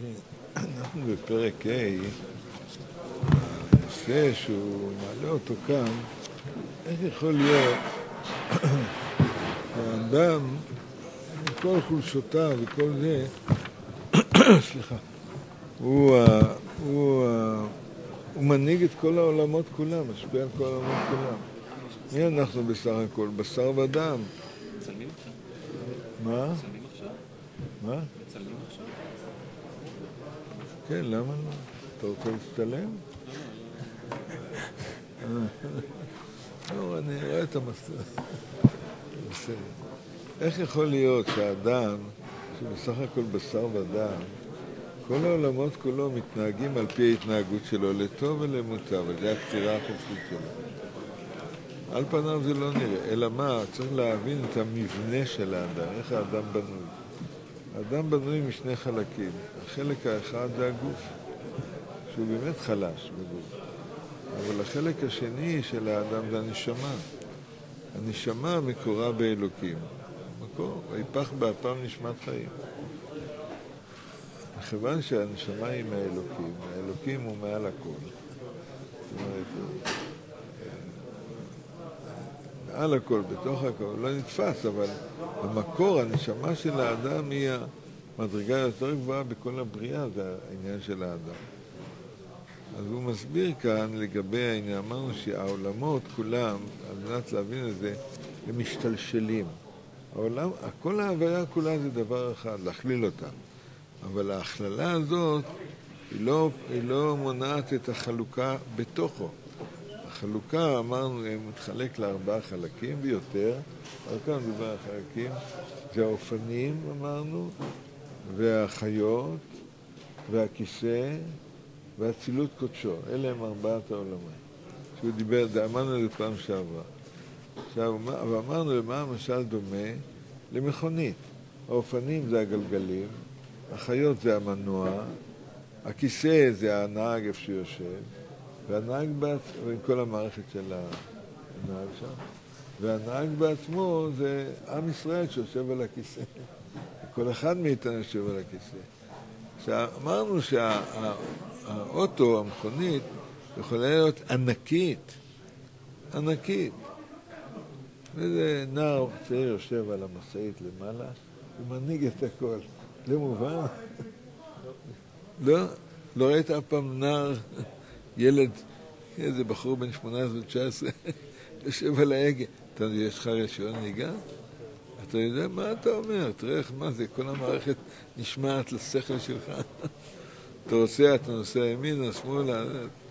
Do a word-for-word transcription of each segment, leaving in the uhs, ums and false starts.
אנחנו בפרק ה', הנושא שהוא מעלה אותו כאן, איך יכול להיות האדם, עם כל חולשותיו וכל זה, סליחה, הוא, הוא, הוא מנהיג את כל העולמות כולם, משפיע על כל העולמות כולם. מי אנחנו בסך הכל? בשר ודם. מצלמים עכשיו? מה? מצלמים עכשיו? מה? מצלמים עכשיו? כן, למה לא? אתה רוצה להצטלם? לא, אני רואה את המסע. בסדר. איך יכול להיות שהאדם, שבסך הכל בשר ודם, כל העולמות כולו מתנהגים על פי ההתנהגות שלו, לטוב ולמוטב, על זה הבחירה החופשית שלו. על פניו זה לא נראה, אלא מה? צריך להבין את המבנה של האדם, איך האדם בנוי. האדם בנוי משני חלקים. החלק האחד זה הגוף, שהוא באמת חלש בגוף. אבל החלק השני של האדם זה הנשמה. הנשמה מקורה באלוקים. מקור, ויפח באפם נשמת חיים. מכיוון שהנשמה היא מהאלוקים, האלוקים הוא מעל הכל. זאת אומרת, מעל הכל, בתוך הכל, לא נתפס, אבל במקור הנשמה של האדם היא המדרגה יותר גבוהה בכל הבריאה, זה העניין של האדם. אז הוא מסביר כאן לגבי העניין, אמרנו שהעולמות כולם, על מנת להבין את זה, הם משתלשלים. העולם, כל ההוויה כולה זה דבר אחד, להכליל אותה. אבל ההכללה הזאת היא לא, היא לא מונעת את החלוקה בתוכו. החלוקה, אמרנו, מתחלק לארבעה חלקים ויותר, אבל כאן מדובר על חלקים, זה האופנים, אמרנו, והחיות, והכיסא, והצילות קודשו. אלה הם ארבעת העולמים. שהוא דיבר, אמרנו את זה פעם שעברה. עכשיו, ואמרנו למה המשל דומה? למכונית. האופנים זה הגלגלים, החיות זה המנוע, הכיסא זה הנהג איפה שהוא יושב, והנהג בעצמו, עם כל המערכת של הנהג שם, והנהג בעצמו זה עם ישראל שיושב על הכיסא. כל אחד מאיתנו יושב על הכיסא. עכשיו, אמרנו שהאוטו, המכונית, יכולה להיות ענקית, ענקית. וזה נער צעיר יושב על המשאית למעלה, הוא מנהיג את הכל. זה מובן? לא? לא ראית אף פעם נער, ילד, איזה בחור בן שמונה עשרה תשע עשרה, יושב על ההגה. אתה יודע, יש לך רישיון נהיגה? אתה יודע מה אתה אומר? תראה איך מה זה, כל המערכת נשמעת לשכל שלך. אתה רוצה, אתה נוסע ימינה, שמאלה.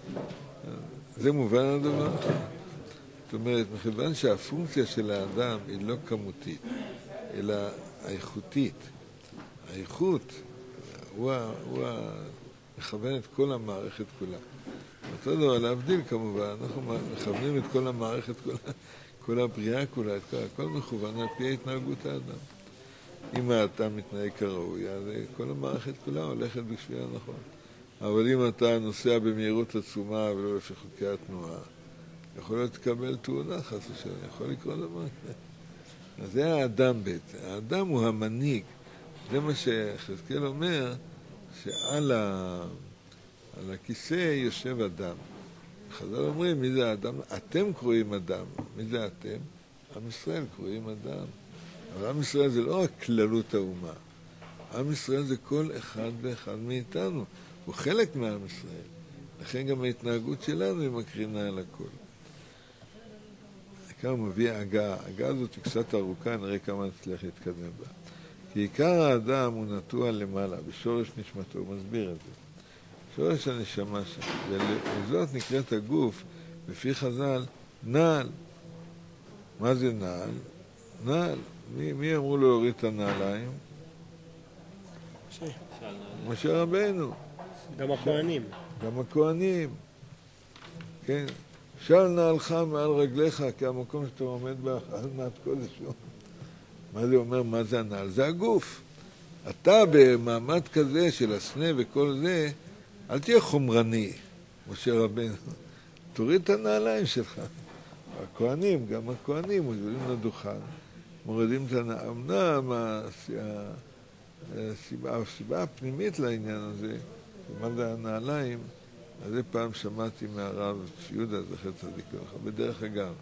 זה מובן הדבר? זאת אומרת, מכיוון שהפונקציה של האדם היא לא כמותית, אלא האיכותית. האיכות הוא, הוא מכוון את כל המערכת כולה. אותו דבר, להבדיל כמובן, אנחנו מכוונים את כל המערכת כולה, כל הבריאה כולה, את כל, הכל מכוון על פי התנהגות האדם. אם האדם מתנהג כראוי, אז כל המערכת כולה הולכת בשביל הנכון. אבל אם אתה נוסע במהירות עצומה ולא לפי חוקי התנועה, יכול להיות לקבל תאונה חס ושלום, יכול לקרוא דבר. אז זה האדם בעצם. האדם הוא המנהיג. זה מה שחזקאל אומר, שעל ה... על הכיסא יושב אדם. חז"ל אומרים, מי זה האדם? אתם קוראים אדם. מי זה אתם? עם ישראל קוראים אדם. אבל עם ישראל זה לא רק כללות האומה. עם ישראל זה כל אחד ואחד מאיתנו. הוא חלק מעם ישראל. לכן גם ההתנהגות שלנו היא מקרינה על הכל. כאן הוא מביא הגה. ההגה הזאת היא קצת ארוכה, נראה כמה נצליח להתקדם בה. כי עיקר האדם הוא נטוע למעלה, בשורש נשמתו, הוא מסביר את זה. שורש הנשמה שם, וזאת נקראת הגוף, בפי חז"ל, נעל. מה זה נעל? נעל. מי, מי אמרו לו להוריד את הנעליים? משה. משה רבנו. גם הכהנים. גם הכהנים. כן. של נעלך מעל רגליך, כי המקום שאתה עומד בה, על מעט קודש. מה זה אומר? מה זה הנעל? זה הגוף. אתה במעמד כזה של הסנה וכל זה, אל תהיה חומרני, משה רבנו. תוריד את הנעליים שלך. הכהנים, גם הכהנים, מורידים לדוכן, מורידים את הנעליים. אמנם הסיבה, הסיבה הפנימית לעניין הזה, מה זה הנעליים, אז זה פעם שמעתי מהרב יהודה זכר צדיק לברכה. בדרך אגב,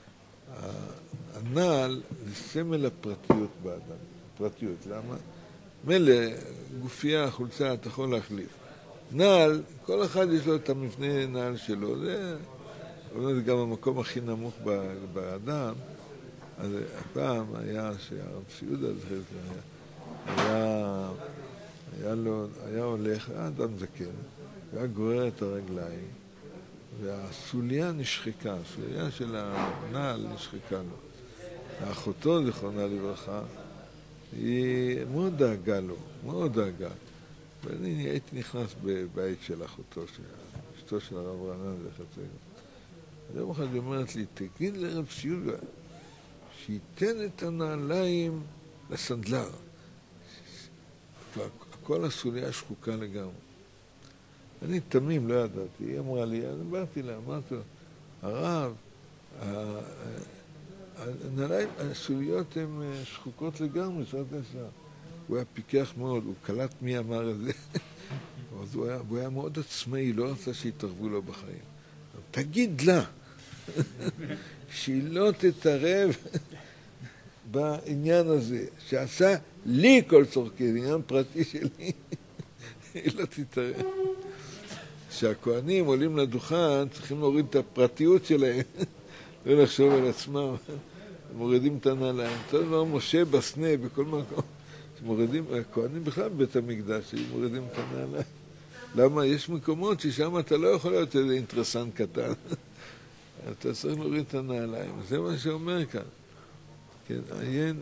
הנעל זה סמל הפרטיות באדם. פרטיות, למה? מילא, גופייה, חולצה, אתה יכול להחליף. נעל, כל אחד יש לו את המבנה נעל שלו, זה, זה גם המקום הכי נמוך באדם. אז הפעם היה שהרב יהודה זכר היה, היה, לו, היה הולך, היה אדם זקן, והיה גורר את הרגליים, והסוליה נשחקה, הסוליה של הנעל נשחקה לו. ואחותו, זכרונה לברכה, היא מאוד דאגה לו, מאוד דאגה. ואני הייתי נכנס בבית של אחותו, אשתו של הרב רענן זכר צדיק. יום אחד היא אומרת לי, תגיד לרב יהודה, שייתן את הנעליים לסנדלר. כל הסוליה שחוקה לגמרי. אני תמים, לא ידעתי. היא אמרה לי, אני באתי לה, אמרתי לו, הרב, הנעליים, הסוליות הן שחוקות לגמרי, זאת אומרת, הוא היה פיקח מאוד, הוא קלט מי אמר את זה. אז הוא היה, הוא היה מאוד עצמאי, לא רצה שיתערבו לו בחיים. תגיד לה, שהיא לא תתערב בעניין הזה, שעשה לי כל צורכי, זה עניין פרטי שלי, היא לא תתערב. כשהכהנים עולים לדוכן, צריכים להוריד את הפרטיות שלהם, לא לחשוב על עצמם, מורידים את הנעליים. אותו דבר משה בסנה, בכל מקום, מורידים, הכהנים בכלל בבית המקדש, מורידים את הנעליים. למה? יש מקומות ששם אתה לא יכול להיות איזה אינטרסנט קטן. אתה צריך להוריד את הנעליים. זה מה שאומר כאן. כן, עיין,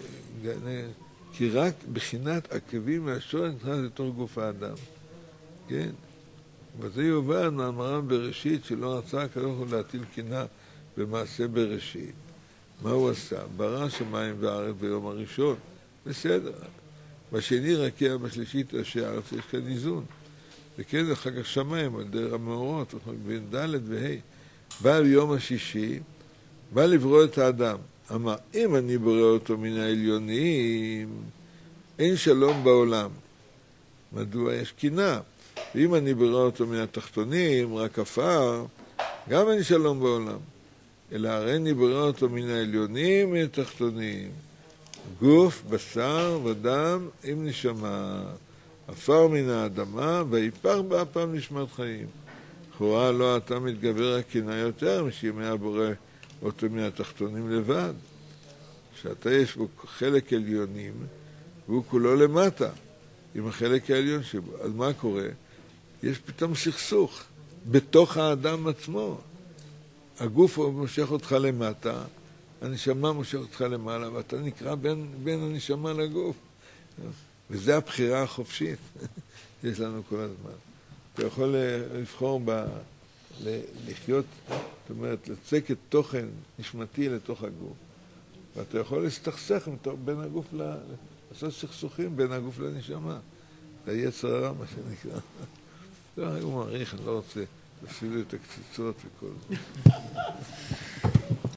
כי רק בחינת עקבים מהשורש נכנס לתוך גוף האדם. כן? וזה יובן מאמרם בראשית שלא רצה הקדוש ברוך הוא להטיל קנאה במעשה בראשית. מה הוא עשה? ברא שמיים וארץ ביום הראשון. בסדר. בשני רקיע, בשלישית ראשי הארץ, יש כאן איזון. וכן אחר כך שמיים, על דרך המאורות, בין ד' וה'. בא ביום השישי, בא לברוא את האדם. אמר, אם אני בורא אותו מן העליונים, אין שלום בעולם. מדוע יש קנאה? ואם אני בורא אותו מן התחתונים, רק עפר, גם אין שלום בעולם. אלא הרי אני בורא אותו מן העליונים, מן התחתונים. גוף, בשר ודם עם נשמה. עפר מן האדמה, ויפח באפם נשמת חיים. לכאורה לא אתה מתגבר הקנאה יותר, משאם היה בורא אותו מן התחתונים לבד. שאתה יש בו חלק עליונים, והוא כולו למטה, עם החלק העליון שבו. אז מה קורה? יש פתאום סכסוך בתוך האדם עצמו. הגוף מושך אותך למטה, הנשמה מושך אותך למעלה, ואתה נקרא בין, בין הנשמה לגוף. וזה הבחירה החופשית שיש לנו כל הזמן. אתה יכול לבחור ב... לחיות, זאת אומרת, לצקת תוכן נשמתי לתוך הגוף. ואתה יכול להסתכסך בין הגוף ל... לעשות סכסוכים בין הגוף לנשמה. זה יצר הרע, מה שנקרא. זה הוא מעריך, אני לא רוצה להפסיד את הקציצות וכל זה.